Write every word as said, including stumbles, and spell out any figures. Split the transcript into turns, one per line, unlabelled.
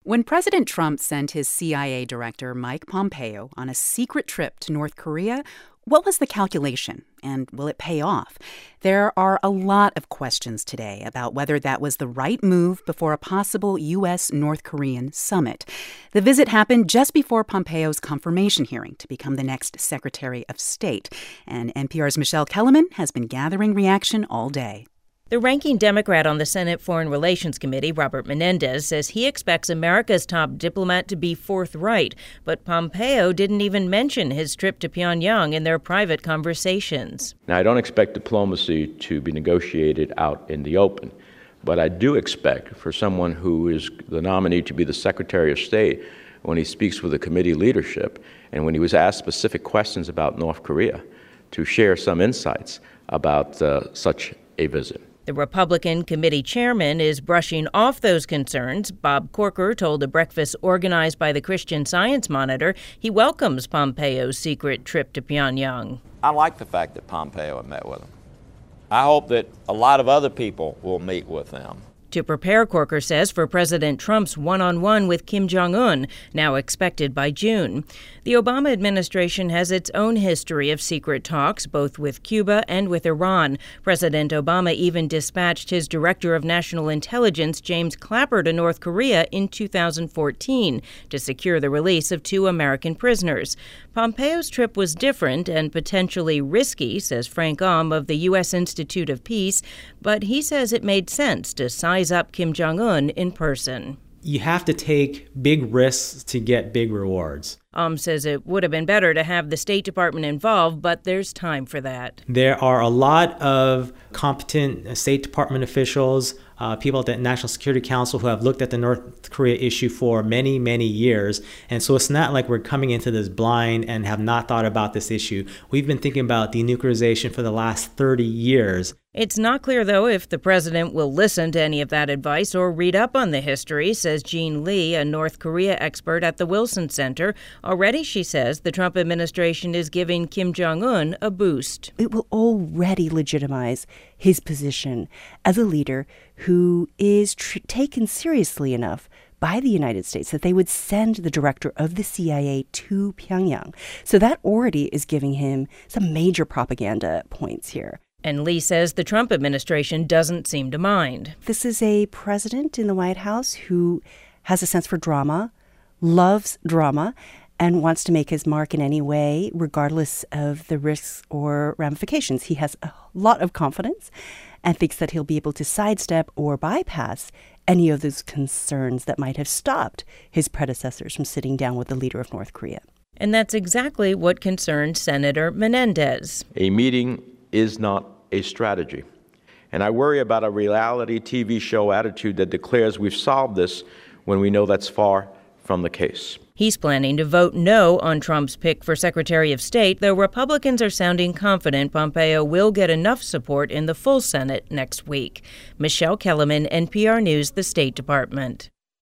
When President Trump sent his C I A director, Mike Pompeo, on a secret trip to North Korea, what was the calculation, and will it pay off? There are a lot of questions today about whether that was the right move before a possible U S North Korean summit. The visit happened just before Pompeo's confirmation hearing to become the next Secretary of State, and N P R's Michelle Kellerman has been gathering reaction all day.
The ranking Democrat on the Senate Foreign Relations Committee, Robert Menendez, says he expects America's top diplomat to be forthright, but Pompeo didn't even mention his trip to Pyongyang in their private conversations.
Now, I don't expect diplomacy to be negotiated out in the open, but I do expect for someone who is the nominee to be the Secretary of State, when he speaks with the committee leadership and when he was asked specific questions about North Korea, to share some insights about uh, such a visit.
The Republican committee chairman is brushing off those concerns. Bob Corker told a breakfast organized by the Christian Science Monitor he welcomes Pompeo's secret trip to Pyongyang.
I like the fact that Pompeo had met with him. I hope that a lot of other people will meet with them.
To prepare, Corker says, for President Trump's one-on-one with Kim Jong-un, now expected by June. The Obama administration has its own history of secret talks, both with Cuba and with Iran. President Obama even dispatched his Director of National Intelligence, James Clapper, to North Korea in two thousand fourteen to secure the release of two American prisoners. Pompeo's trip was different and potentially risky, says Frank Aum of the U S Institute of Peace, but he says it made sense to size up Kim Jong-un in person.
You have to take big risks to get big rewards.
Aum says it would have been better to have the State Department involved, but there's time for that.
There are a lot of competent State Department officials, uh, people at the National Security Council who have looked at the North Korea issue for many, many years. And so it's not like we're coming into this blind and have not thought about this issue. We've been thinking about denuclearization for the last thirty years.
It's not clear, though, if the president will listen to any of that advice or read up on the history, says Jean Lee, a North Korea expert at the Wilson Center. Already, she says, the Trump administration is giving Kim Jong-un a boost.
It will already legitimize his position as a leader who is tr- taken seriously enough by the United States that they would send the director of the C I A to Pyongyang. So that already is giving him some major propaganda points here.
And Lee says the Trump administration doesn't seem to mind.
This is a president in the White House who has a sense for drama, loves drama, and wants to make his mark in any way, regardless of the risks or ramifications. He has a lot of confidence and thinks that he'll be able to sidestep or bypass any of those concerns that might have stopped his predecessors from sitting down with the leader of North Korea.
And that's exactly what concerns Senator Menendez.
A meeting is not a strategy. And I worry about a reality T V show attitude that declares we've solved this when we know that's far from the case.
He's planning to vote no on Trump's pick for Secretary of State, though Republicans are sounding confident Pompeo will get enough support in the full Senate next week. Michelle Kellerman, N P R News, the State Department.